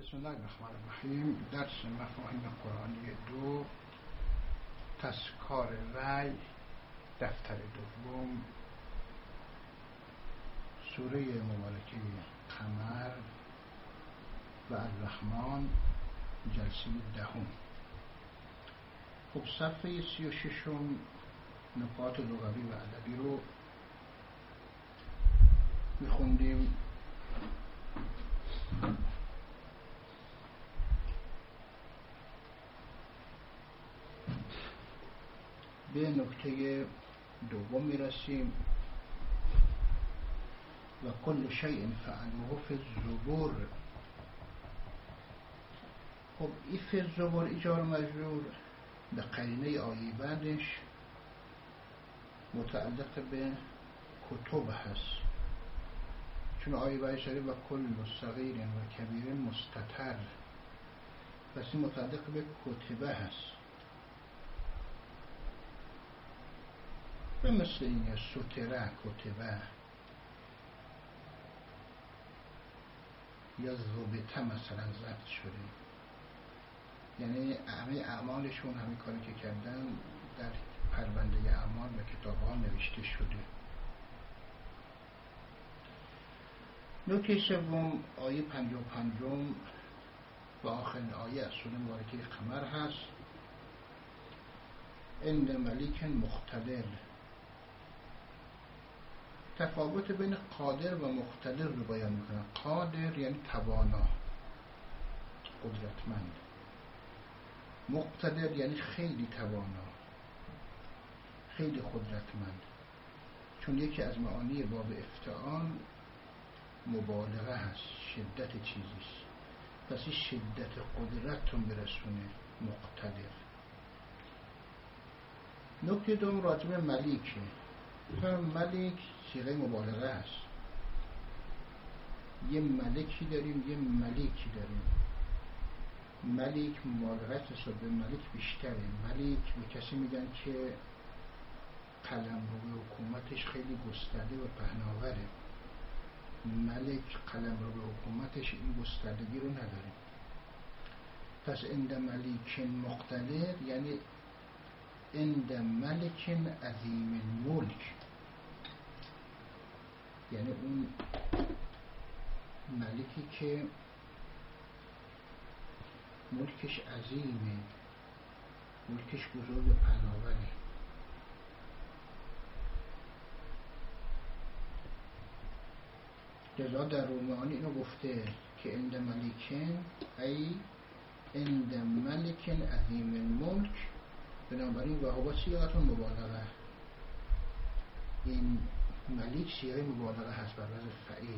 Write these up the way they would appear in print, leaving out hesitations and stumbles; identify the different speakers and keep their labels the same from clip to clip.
Speaker 1: بسم الله الرحمن الرحیم. درس مفاهیم قرآنی 2 تذکار رأی، دفتر دوم، سوره مبارکه قمر و الرحمن، جلسه 10. خب صفحه 36 نکات لغوی و ادبی رو میخوندیم. به نکته دوم میرسیم و کل شیء فعلوه فی الزبور. خب این فی الزبور ایجار مجرور به قرینه آیه بعدش متعلق به کتب هست، چون آیه بعدش داره و کل صغیر و کبیر مستتر، پس این متعلق به کتبه هست. به مثل این ستره، کتبه یا ضبطه مثلا ضبط شده، یعنی همه اعمالشون، همه کاری که کردن در پرونده اعمال و کتاب ها نوشته شده. نکته سوم آیه 55 و آخرین آیه از سوره مبارکه قمر هست. عند ملیک مقتدر. تفاوت بین قادر و مقتدر رو بیان میکنه. قادر یعنی توانا، قدرتمند. مقتدر یعنی خیلی توانا، خیلی قدرتمند، چون یکی از معانی باب افتعال مبالغه هست، شدت چیزیست. پس این شدت قدرت رو برسونه مقتدر. نکته دوم راجع به ملیکه. ملیک صیغه مبالغه است. یه ملکی داریم، یه ملیکی داریم. ملیک مبالغه حساب به ملیک بیشتره. ملیک به کسی میگن که قلمرو حکومتش خیلی گسترده و پهناوره. ملک قلمرو حکومتش این گستردگی رو نداره. پس عند ملیک مقتدر یعنی عند ملک عظیم الملک، یعنی اون ملکی که ملکش عظیمه، ملکش بزرگ و پهناوره. لذا در رومانی اینو گفته که عند ملیکن ای عند ملک عظیم الملک، بنابراین و هو صیغه مبالغه. این ملیک صیغه مبالغه هست بر وزن فعیل.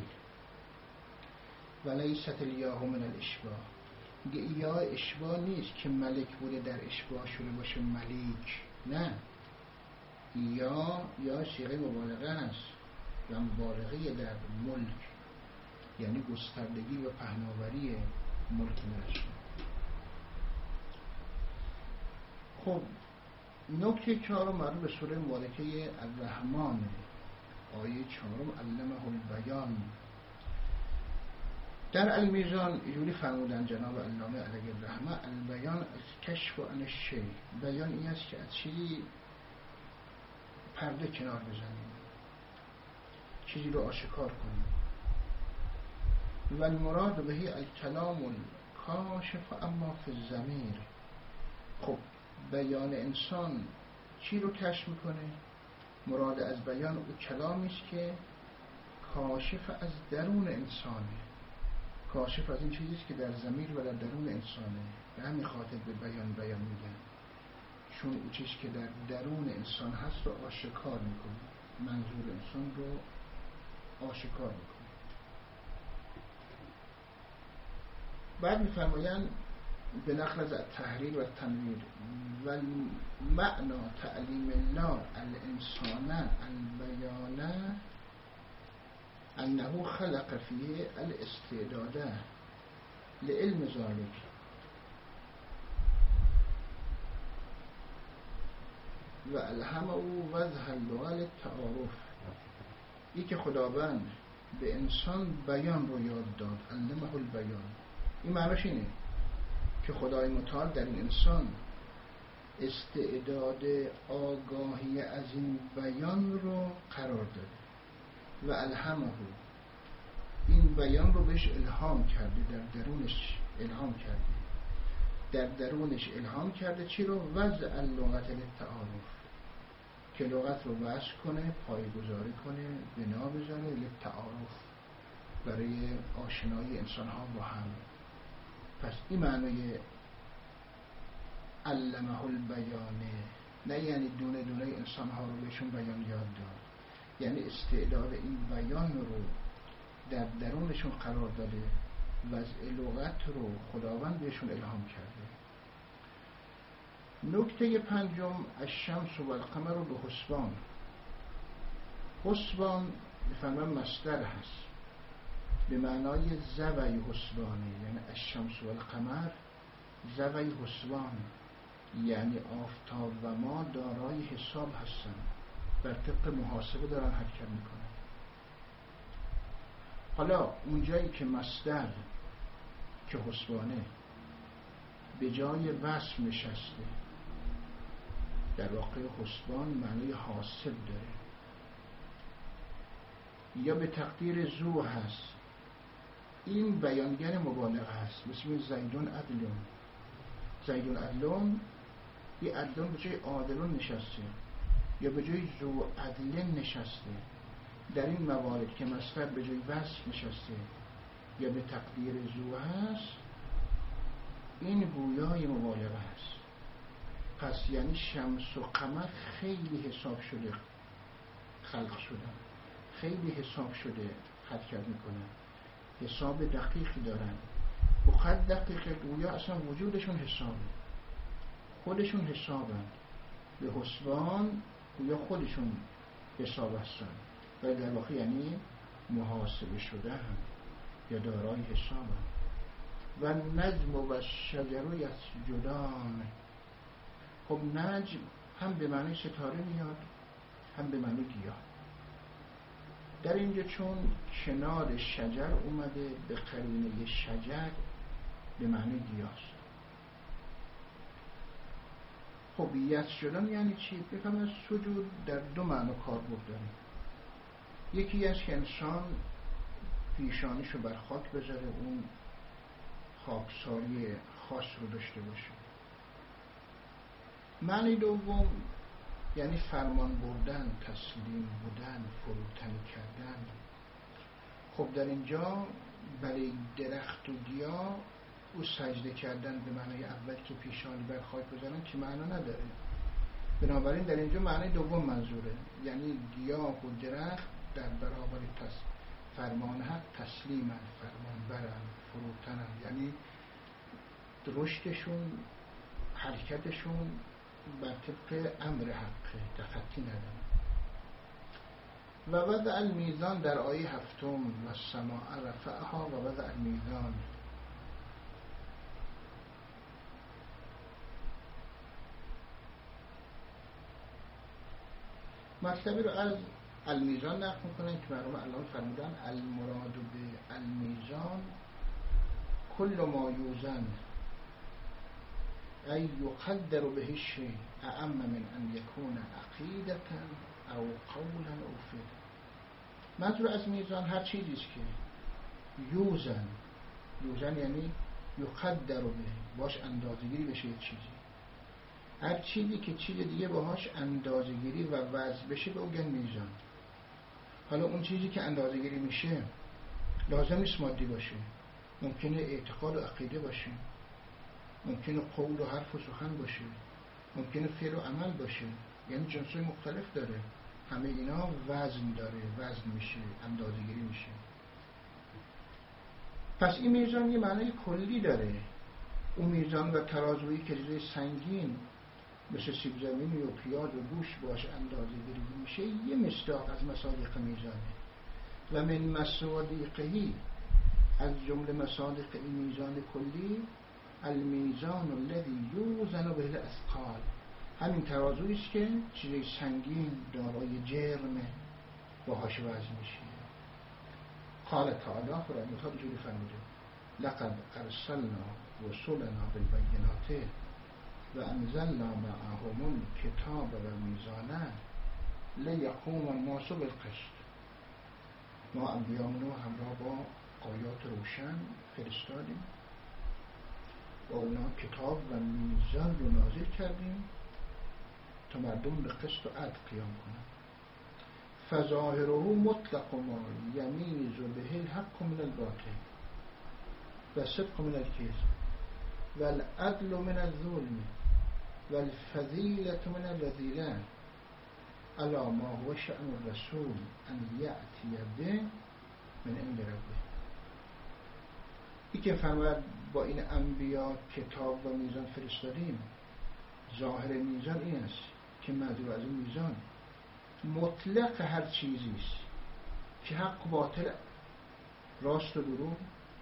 Speaker 1: ولیست الیاه من الاشباع. میگه یا اشباع نیست که ملک بوده در اشباع شده باشه ملیک، نه، یا صیغه مبالغه هست و مبالغه در ملک، یعنی گستردگی و پهناوری ملک نرسون. خب نکته 4 مربوط به سوره مبارکه الرحمن، آیه 4 علمه البیان. در المیزان اینجوری فرمودن جناب علامه علیه الرحمه: البیان از کشف عن الشیء. بیان این است که از چیزی پرده کنار بزنیم، چیزی رو آشکار کنیم. و المراد بهی الکلام الکاشف اما فی الضمیر. خب بیان انسان چی رو کشف میکنه؟ مراد از بیان او کلامی است که کاشف از درون انسانه، کاشف از این چیزی است که در ضمیر و در درون انسانه. به همین خاطر به بیان میگن، چون اون چیزی که در درون انسان هست رو آشکار میکنه، منظور انسان رو آشکار میکنه. بعد میفرمایند به نقل از تحریر و تنویر: و معنا تعلیم الله الانسان البیان انه خلق فیه الاستعداد لعلم ذلك. و الهمه وضح اللغة للتعارف. این که خداوند به انسان بیان رو یاد داد، علمه البیان، این معناش اینه که خدای متعال در این انسان استعداد آگاهی از این بیان رو قرار داده و الهمه، این بیان رو بهش الهام کرده، در درونش الهام کرده. در درونش الهام کرده چی رو؟ وضع اللغت للتعارف، که لغت رو وضع کنه، پایه‌گذاری کنه، بنا بذاره للتعارف، برای آشنایی انسان ها با هم. پس این معنی علمه البیانه، نه یعنی دونه دونه انسان ها رو بهشون بیان یاد داد، یعنی استعداد این بیان رو در درونشون قرار داده، وضع لغت رو خداوند بهشون الهام کرده. نکته پنجم، الشمس و القمر رو به حسبان. حسبان بفرمان مصدر هست به معنای زوی حسبانه، یعنی الشمس و القمر زوی حسبان، یعنی آفتاب و ما دارای حساب هستن، بر طبق محاسبه دارن حرکت میکنن. حالا اونجایی که مصدر که حسبانه به جای وصف نشسته، در واقع حسبان معنی حاسب داره، یا به تقدیر زو هست، این بیانگر مبالغه هست، مثل زیدون عدلون. زیدون عدلون، این عدلون به جای عادلون نشسته یا به جای زو عدلن نشسته. در این موارد که مصدر به جای وصف نشسته یا به تقدیر زو هست، این گویای مبالغه هست. پس یعنی شمس و قمر خیلی حساب شده خلق شدن، خیلی حساب شده حرکت میکنن، حساب دقیقی دارن. بخد دقیقه گویا اصلا وجودشون حسابه، خودشون حسابن، به حسبان گویا خودشون حساب هستن، ولی در واقع یعنی محاسبه شده هم یا دارای حساب هم. و نجم و شجر یسجدان. خب نجم هم به معنی ستاره میاد، هم به معنی گیاه. در اینجا چون کنار شجر اومده، به قرینه شجر به معنی گیاست. خب یسجدان یعنی چی؟ بفهمید سجود در دو معنی کاربرد داره. یکی از که انسان پیشانیشو بر خاک بذاره، اون خاکساری خاص رو داشته باشه. معنی دوم یعنی فرمان بردن، تسلیم بودن، فروتنی کردن. خب در اینجا برای درخت و گیاه او سجده کردن به معنی اول که پیشانی بر خاک بذارن که معنا نداره. بنابراین در اینجا معنی دوم منظوره، یعنی گیاه و درخت در برابر فرمان حق تسلیمن، فرمان برن، فروتنن، یعنی رشدشون، حرکتشون بر طبق امر حقه، تخطی ندارن. و وضع المیزان در آیه هفتم و السماء رفعها و وضع المیزان. مطلبی رو از المیزان نقل میکنن که مرحوم علامه فرمودن المراد به المیزان کل ما یوزن ای یقدر به الشیء اعم من ان یکون عقیدة او قولا او فعلا. منظور از میزان هر چیزی است که یوزن، یوزن یعنی یقدر به، باش اندازه‌گیری بشه یک چیزی. هر چیزی که چیز دیگه باهاش اندازه‌گیری و وزن بشه به اون میزان. حالا اون چیزی که اندازه‌گیری میشه لازم نیست مادی باشه، ممکنه اعتقاد و عقیده باشه، ممکنه قول و حرف و سخن باشه، ممکنه فعل و عمل باشه، یعنی جنس‌های مختلف داره. همه اینا وزن داره، وزن میشه، اندازه‌گیری میشه. پس این میزان یه معنی کلی داره. اون میزان و ترازویی که چیزای سنگین مثل سیب زمینی و پیاز و گوشت باش اندازه‌گیری میشه، یه مصداق از مصادیق میزانه. و من مصادیقهی، از جمله مصادیق این میزان کلی، المیزان الذی یوزن به الاثقال، همین ترازویی است که چیزای سنگین دارای جرم باهاش وزن میشه. قال تعالی، خدای متعال جوری فرموده لقد ارسلنا رسلنا بالبینات و انزلنا معهم الکتاب و میزان لیقوم الناس بالقسط. ما انبیامون رو همراه با آیات روشن فرستادیم و اونا کتاب و میزان رو نازل کردیم تا مردم به قسط و عدل قیام کنند. فظاهره مطلق ما یمیز به الحق من الباطل و صدق من الکذب و العدل من الظلم و الفضیلة من الرذیلة الا ما هو شأن الرسول ان یأتی به من عند ربه. این که فرمود با این انبیا کتاب و میزان فرستادیم، ظاهر میزان این است که منظور از این میزان مطلق هر چیزی است که حق و باطل، راست و دروغ،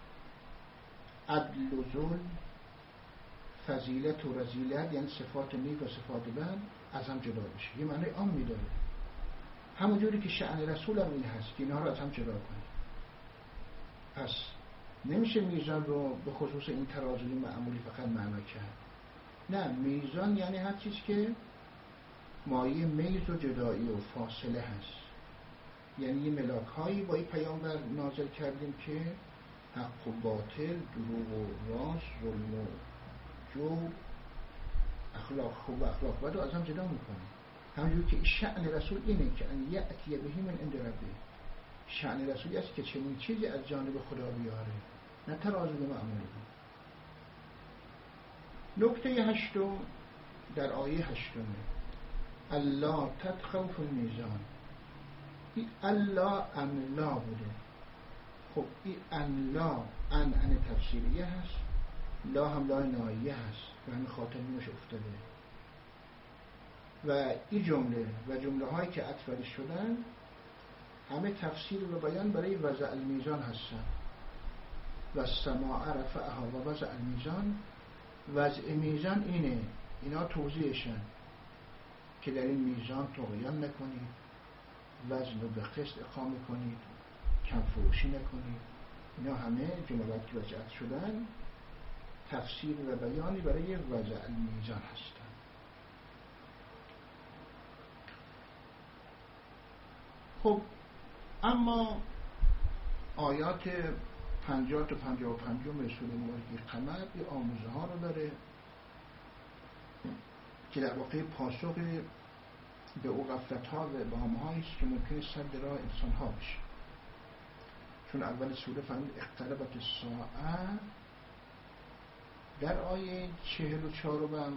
Speaker 1: عدل و ظلم، فضیلت و رذیلت، یعنی صفات نیک و صفات بد از هم جدا بشه. یه معنی عام میداره، همونجوری که شأن رسول هم این هست که اینها رو از هم جدا کنه. پس نمیشه میزان رو به خصوص این ترازوی معمولی فقط معنا کرد. نه، میزان یعنی هر چیز که مایه میز و جدایی و فاصله هست. یعنی یه ملاک هایی با این پیامبر نازل کردیم که حق و باطل، دروغ و راست، ظلم و جور، اخلاق خوب و اخلاق بد رو از هم جدا میکنه. همونجور که شأن رسول اینه که ان یأتی به من عند ربه. شأن رسولی است که چنین چیزی از جانب خدا بیاره، نه ترازو معمولی. نکته هشتم در آیه هشتم، الله تطغوا فی المیزان. این الله انلا بوده. خب این انلا ان تفسیریه هست، لا هم لا ناییه هست و همین خاطر نوش افتاده. و این جمله و جمله هایی که عطف شدن همه تفسیر و بیان برای وضع المیزان هستن. و السماء رفعها و وضع المیزان. وضع میزان اینه، اینا توضیحشن که در این میزان طغیان نکنید، وزن رو به قسط اقامه کنید، کم فروشی نکنید. اینا همه جملات که وضعیت شدن تفسیر و بیانی برای وضع المیزان هستن. خب اما آیات 50 تا 55 سوره مبارکه قمر یه آموزه ها رو داره که در واقع پاسخ به او غفلت ها و ابهام هایی است که ممکنه سد راه انسان ها بشه. چون اول سوره فرمود اقتربت الساعه، در آیه 44 هم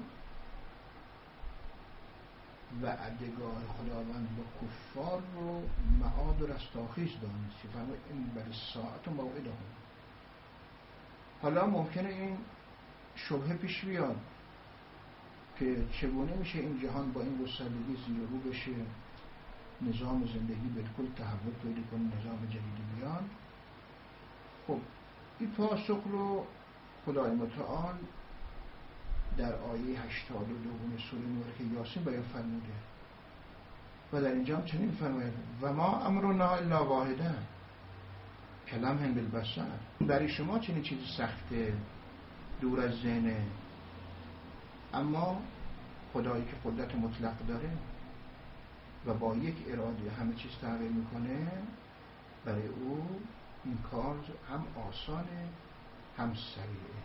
Speaker 1: وعدگاه خداوند با کفار رو معاد و رستاخیز دانست که فرمود این بر ساعت و موعد هم. حالا ممکنه این شبهه پیش بیاد که چگونه میشه این جهان با این گستردگی زیر رو بشه، نظام زندگی بالکل تحول پیدا کنه، نظام جدیدی بیان. خب این پاسخ رو خدای متعال در آیه 82 سوره مبارکه یاسین بیان فرموده و در اینجا هم چنین فرموده و ما امرنا الا واحده کلمح بالبصر. برای شما چنین چیزی سخته، دور از ذهنه، اما خدایی که قدرت مطلق داره و با یک اراده همه چیز تغییر میکنه، برای او این کار هم آسانه هم سریعه.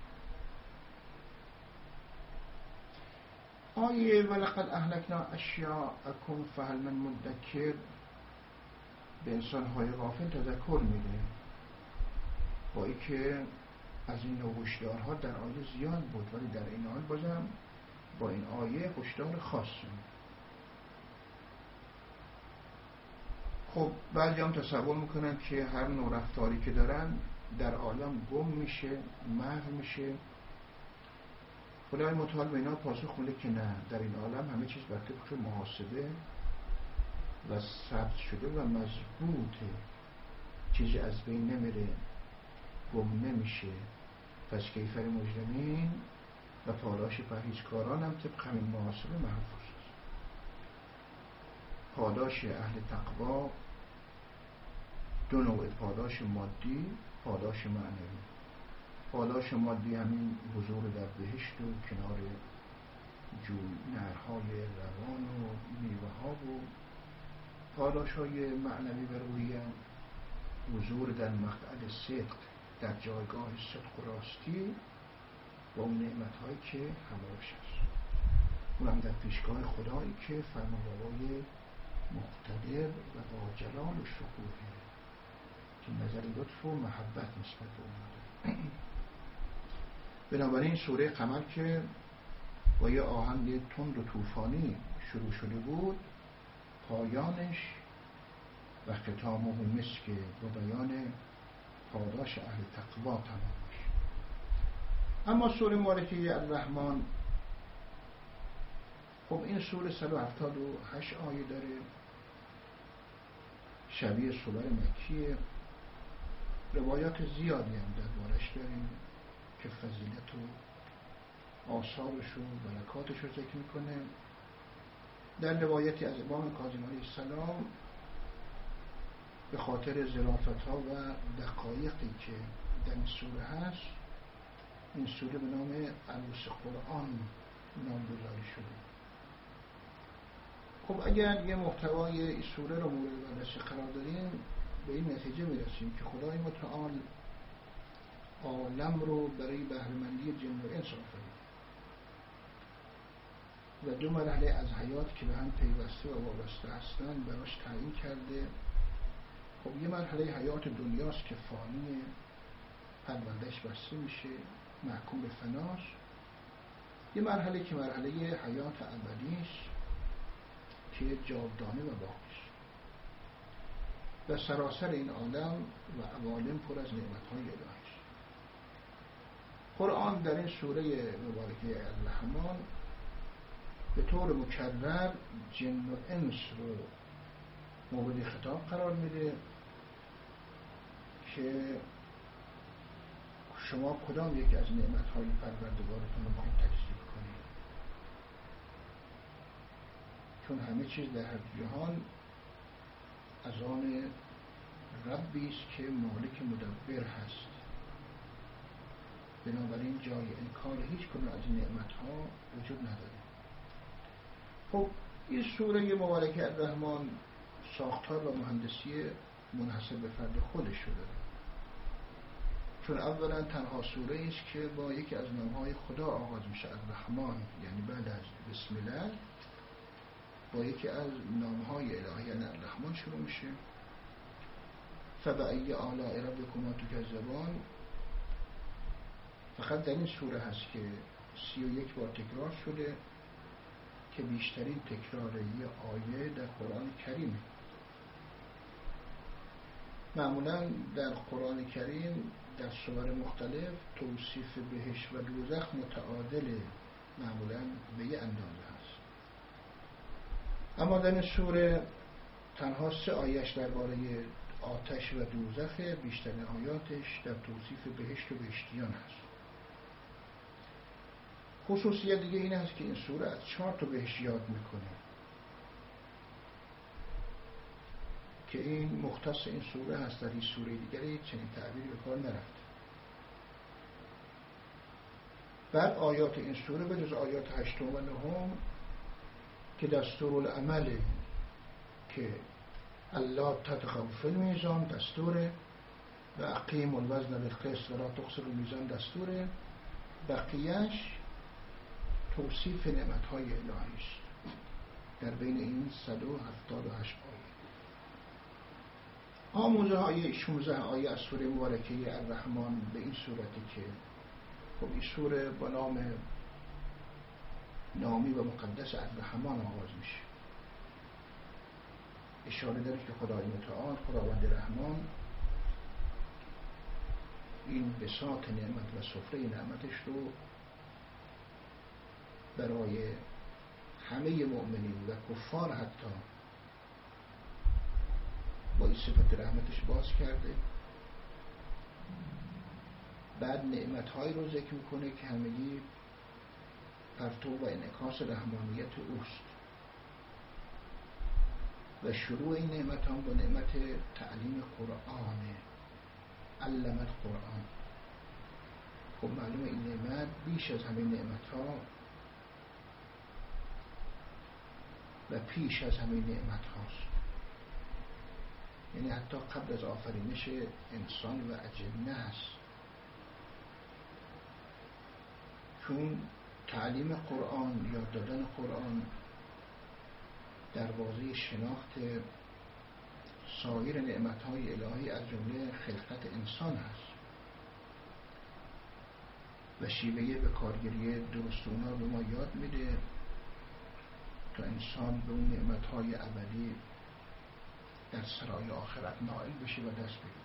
Speaker 1: آیه ولقد اهلکنا اشیاءکم فهل من مدکر به انسان های غافل تذکر میده، با ای که از این نوع هشدارها در آیه زیاد بود ولی در این حال بازم با این آیه هشدار خاصی. خب بعضی هم تصور میکنن که هر نوع رفتاری که دارن در عالم گم میشه، محو میشه. خدای متعال به اینا پاسخ میده که نه، در این عالم همه چیز بر طبق محاسبه و ثبت شده و مضبوطه، چیزی از بین نمیره، گم نمیشه. پس کیفر مجرمین و پاداش پرهیزکاران هم طبق همین محاسبه محفوظ است. پاداش اهل تقوا دو نوع، پاداش مادی، پاداش معنوی. پاداش مادی همین حضور در بهشت و کنار نهرهای روان و میوه ها و پاداش های معنوی و روحی هم حضور در مقعد صدق، در جایگاه صدق و راستی و اون نعمت هایی که همراهش هست، اونم در پیشگاه خدایی که فرمانروای مقتدر و با جلال و شکوهه که نظر لطف و محبت نسبت به اون داره. بنابراین سوره قمر که با یه آهنگ تند و طوفانی شروع شده بود، پایانش و ختامه مسک با بیان پاداش اهل تقوا تمام میشه. اما سوره مبارکه الرحمن، خب این سوره 178 آیه داره، شبیه سور مکیه، روایات زیادی هم دربارش داریم که فضیلت و آثارش و برکاتش رو ذکر میکنه. در روایتی از امام کاظم علیه السلام به خاطر ظرافت‌ها و دقایقی که در این سوره هست، این سوره به نام عروس قرآن نامگذاری شده. خب اگر یه محتوای این سوره رو مورد بررسی قرار دادیم، به این نتیجه میرسیم که خدای متعال عالم رو برای بهره‌مندی جن و انس آفرید و دو مرحله از حیات که به هم پیوسته و وابسته هستند براش تعیین کرده. خب یه مرحله حیات دنیاست که فانیه، پروندهش بسته میشه، محکوم به فناست. یه مرحله که مرحله حیات ابدیست که جاودانه و باقیست و سراسر این عالم و عوالم پر از نعمت‌های الهی است. قرآن در این سوره مبارکه الرحمن به طور مکرر جن و انس رو مورد خطاب قرار میده که شما کدام یکی از نعمت‌های پروردگارتون رو باید تجزیه کنید، چون همه چیز در جهان از آن ربی است که مالک مدبر هست، بنابراین جای انکار هیچ کدام از این نعمت‌ها وجود نداره. خب این سوره مبارکه الرحمن ساختار و مهندسی منحصر به فرد خودش شده، چون اولا تنها سوره است که با یکی از نامهای خدا آغاز میشه، الرحمن، یعنی بعد از بسم الله با یکی از نامهای الهی یعنی الرحمن شروع میشه. فبأی آلاء ربکما تکذبان فقط در این سوره هست که 31 بار تکرار شده که بیشترین تکرار یه آیه در قرآن کریم. معمولا در قرآن کریم در سور مختلف توصیف بهشت و دوزخ متعادل، معمولا به یه اندازه هست، اما در این سوره تنها 3 آیهش درباره آتش و دوزخ، بیشترین آیاتش در توصیف بهشت و بهشتیان هست. خصوصیت دیگه این است که این سوره از 4 تا بهشت یاد میکنه که این مختص این سوره هست، در این سوره دیگری چنین تعبیری به کار نرفته. بعد آیات این سوره به جز آیات 8 و 9 که دستورالعمل که الله تطغوا فی المیزان دستوره و اقیموا الوزن بالقسط ولا تخسروا المیزان دستوره، بقیهش توصیف نعمت‌های الهی است در بین این 178 آیه. آموزه های 16 آیه از سوره مبارکه الرحمن به این صورتی که خب این سوره با نام نامی و مقدس الرحمن آغاز میشه، اشاره داره که خدای متعال خداوند رحمان این بساط نعمت و سفره نعمتش رو برای همه مؤمنین و کفار حتی با این صفت رحمتش باز کرده. بعد نعمت‌هایی رو ذکر میکنه که همگی پرتو و انعکاس رحمانیت اوست و شروع این نعمت هم با نعمت تعلیم قرآن، علمت قرآن. خب معلومه این نعمت بیش از همه نعمت ها و پیش از همه نعمت هاست، یعنی حتی قبل از آفرینش انسان و اجنه هست. چون تعلیم قرآن، یاد دادن قرآن دروازه شناخت سایر نعمت‌های الهی از جمله خلقت انسان هست و شیوه به کارگیری درست اونا به ما یاد میده تا انسان به اون نعمت‌های ابدی در سرای آخرت نائل بشه و دست بگیره.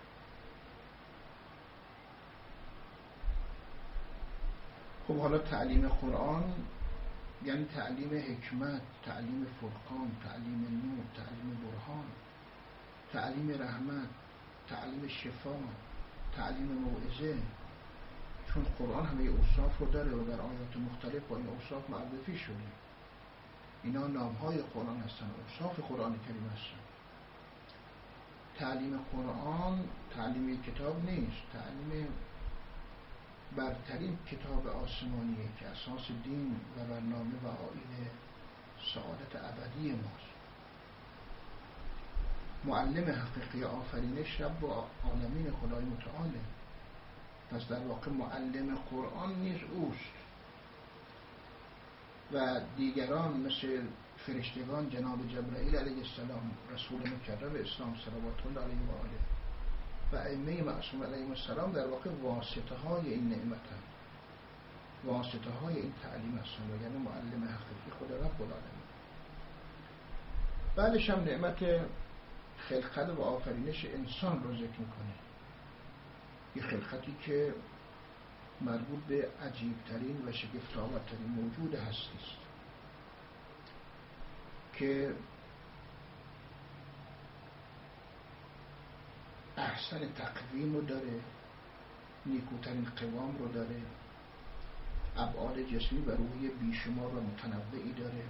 Speaker 1: خب حالا تعلیم قرآن یعنی تعلیم حکمت، تعلیم فرقان، تعلیم نور، تعلیم برهان، تعلیم رحمت، تعلیم شفا، تعلیم موعظه. چون قرآن همه اوصاف رو داره و در آیات مختلف با این اوصاف معرفی شده. اینا نامهای قرآن هستن، اوصاف قرآن کریم هستن. تعلیم قرآن تعلیم کتاب نیست، تعلیم برترین کتاب آسمانیه که اساس دین و برنامه و آیین سعادت ابدی ماست. معلم حقیقی آفرینش رب و عالمین خدای متعاله. پس در واقع معلم قرآن نیز اوست و دیگران مثل فرشتگان جناب جبرائیل علیه السلام، رسول مکرم اسلام صلوات الله علیه و آله و ائمه معصوم علیهم السلام در واقع واسطه های این نعمت هستند، واسطه های این تعلیم هستند و یعنی معلم حقیقی خود رب العالمین. بعدش هم نعمت خلقت و آفرینش انسان رو ذکر میکنه. یه خلقتی که مربوط به عجیبترین و شگفت‌آورترین موجود هستی است که احسن تقویم رو داره، نیکوترین قوام رو داره، ابعاد جسمی و روحی بیشمار و متنوعی داره.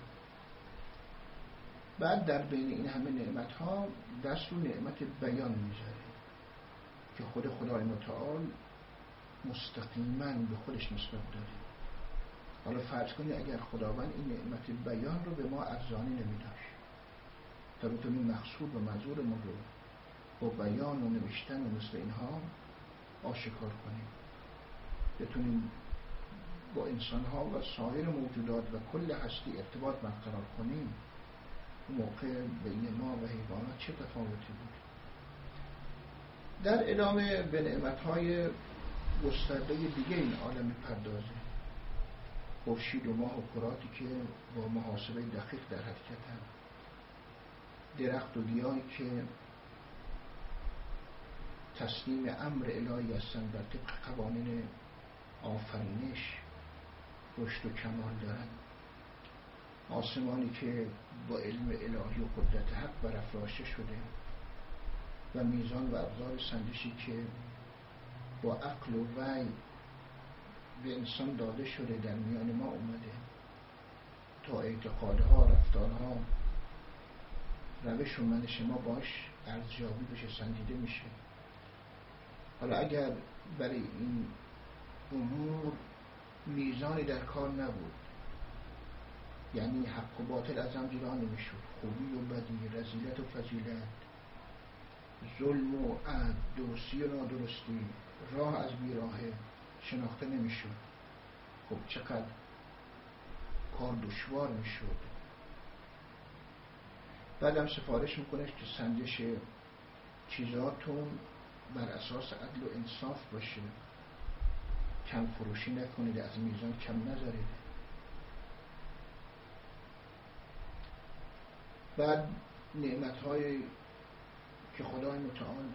Speaker 1: بعد در بین این همه نعمت ها دست رو نعمت بیان میذاره که خود خدای متعال مستقیما به خودش نسبت داده. حالا فرض کنید اگر خداوند این نعمت بیان رو به ما ارزانی نمیداشت تا بتونیم مقصود و منظورمون رو با بیان و نوشتن و مثل اینها آشکار کنیم، بتونیم با انسانها و سایر موجودات و کل هستی ارتباط برقرار کنیم، اون موقع بین ما و حیوانات چه تفاوتی بود. در ادامه به نعمتهای گسترده دیگه این عالم پردازه. خورشید و ماه و کراتی که با محاسبه دقیق در حرکت هم، درخت و گیاهی که تسلیم امر الهی هستند بر طبق قوانین آفرینش رشد و کمال دارند، آسمانی که با علم الهی و قدرت حق برافراشته شده و میزان و ابزار سنجشی که با عقل و وعی به انسان داده شده در میان ما اومده تا اعتقادها، رفتارها، روش و منش ما باش ارزیابی بشه، سنجیده میشه. حالا اگر برای این امور میزانی در کار نبود، یعنی حق و باطل از هم جدا نمیشد، خوبی و بدی، رذیلت و فضیلت، ظلم و عدل، درستی و نادرستی، راه از بیراهه شناخته نمیشد، خب چقدر کار دشوار میشد. بعدم سفارش میکنه که سنجش چیزاتون بر اساس عدل و انصاف باشه، کم فروشی نکنید، از میزان کم نذارید. بعد نعمت‌های که خدای متعال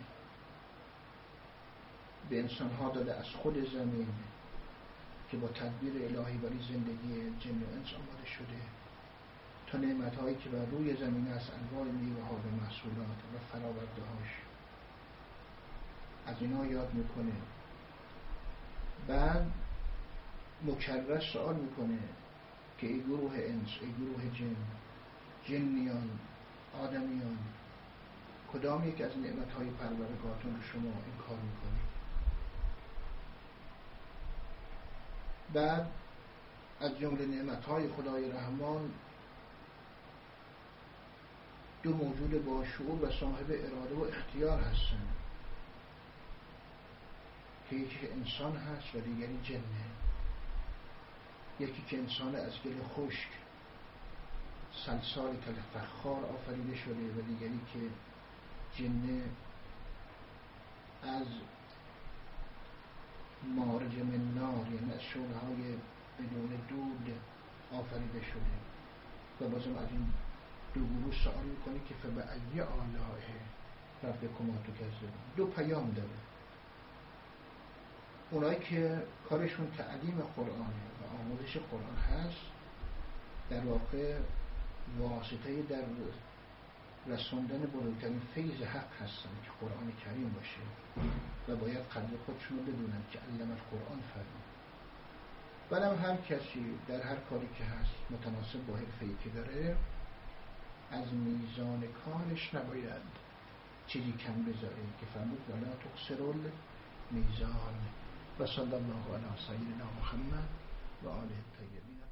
Speaker 1: به انسان‌ها داده از خود زمین که با تدبیر الهی برای زندگی جن و انس آماده شده، تا نعمت‌هایی که بر روی زمین است، انواع میوه‌ها و محصولات و فرآورده‌هاش، از اینا یاد میکنه. بعد مکرر سوال میکنه که ای گروه انس، ای گروه جن، جنیان، آدمیان، کدام یک از نعمت‌های پروردگارتون رو شما انکار میکنید؟ بعد از جمله نعمتهای خدای رحمان دو موجود با شعور و صاحب اراده و اختیار هستن که یکی انسان هست و دیگری جنه. یکی که انسان از گل خشک سلسال کالفخار آفریده شده و دیگری که جنه از مارج من نار، یعنی از شعله‌های بدون دود آفریده شده. و بازم از این دو گروه سوال میکنه که فبأی آلاء ربکما تکذبان. دو پیام داره. اونایی که کارشون تعلیم قرآنه و آموزش قرآن هست در واقع واسطه در رساندن بزرگترین فیض حق هستن که قرآن کریم باشه و باید قدر خودشون رو بدونن که علم القرآن فرمود. بنابراین هر کسی در هر کاری که هست متناسب با حرفه‌ای که داره از میزان کارش نباید چیزی کم بذاره که فرمود ولا تقصروا المیزان. و صلی الله علی سیدنا محمد و آله الطیبین.